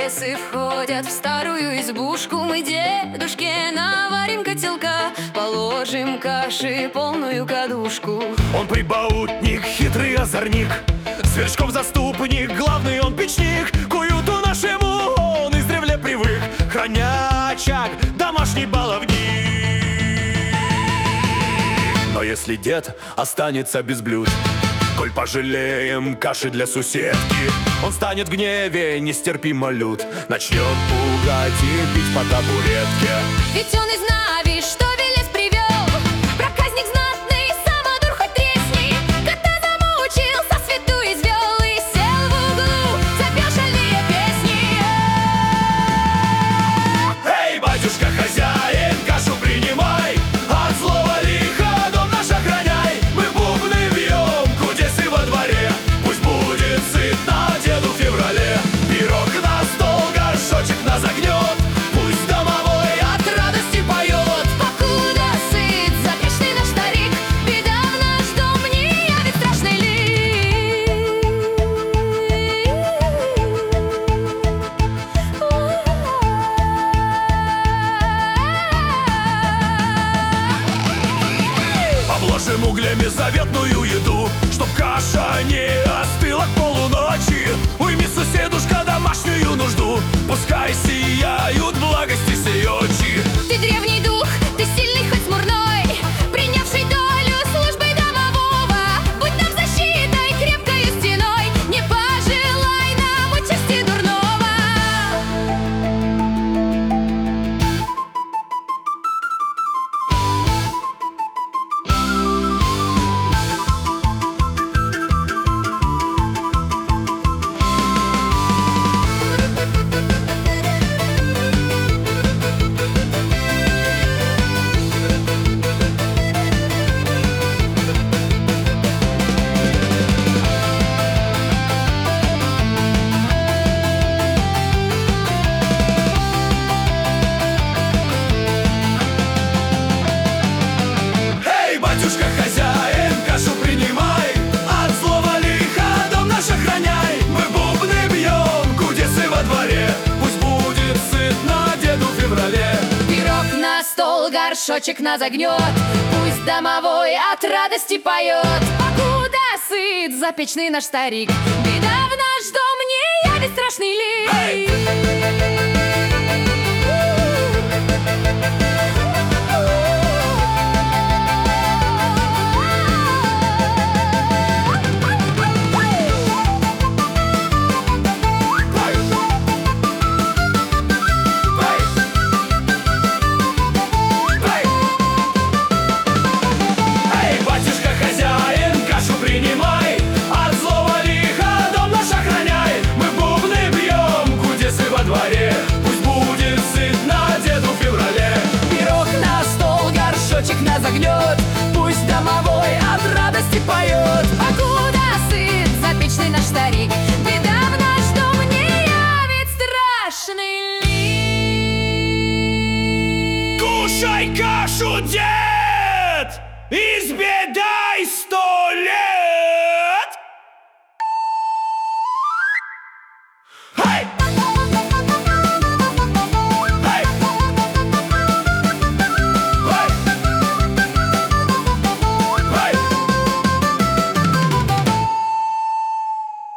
лес и входят в старую избушку. Мы дедушке наварим котелка, положим каши полную кадушку. Он прибаутник, хитрый озорник, Сверчков заступник, главный он печник. К уюту нашему он издревле привык, храня очаг, домашний баловник. Но если дед останется без блюд, коль пожалеем каши для суседки, он станет в гневе нестерпимо лют, начнет пугать и бить по табуретке. Ведь он из Нави, что Велес привел, проказник знатный, самодур хоть тресни. Кота замучил, со свету извел и сел в углу, запел шальные песни. Эй, батюшка хозяин, кашу принимай, от злого лиха дом наш охраняй. Мы бубны бьем, кудесы во дворе, пусть будет сытно деду в феврале. Пирог на стол, горшочек нас огнет, пусть домовой от радости поет. Покуда сыт, запечный наш старик, беда в наш дом не явит страшный лик. Обложим углями заветную еду, чтоб каша не остыла к полуночи. Уйми, соседушка, домашнюю нужду, пускай сияют благости сей очи. Ты древний дух, ты сильный хоть смурной, принявший долю службы домового. Будь нам защитой, крепкою стеной, не пожелай нам участи дурного. Эй, батюшка хозяин, кашу принимай, от злого лиха дом наш охраняй. Мы бубны бьем, кудесы во дворе, пусть будет сытно деду в феврале. Пирог на стол, горшочек нас огнет, пусть домовой от радости поет. Покуда сыт, запечный наш старик, беда в наш дом не явит страшный лик. Эй, батюшка хозяин, кашу принимай, от злого лиха дом наш охраняй. Мы бубны бьем, кудесы во дворе, пусть будет сытно деду в феврале. Пирог на стол, горшочек нас огнет, пусть домовой от радости поет. Покуда сыт, запечный наш старик, беда в наш дом не явит страшный лик. Кушай кашу, дед, избедай 100 лет! Эй!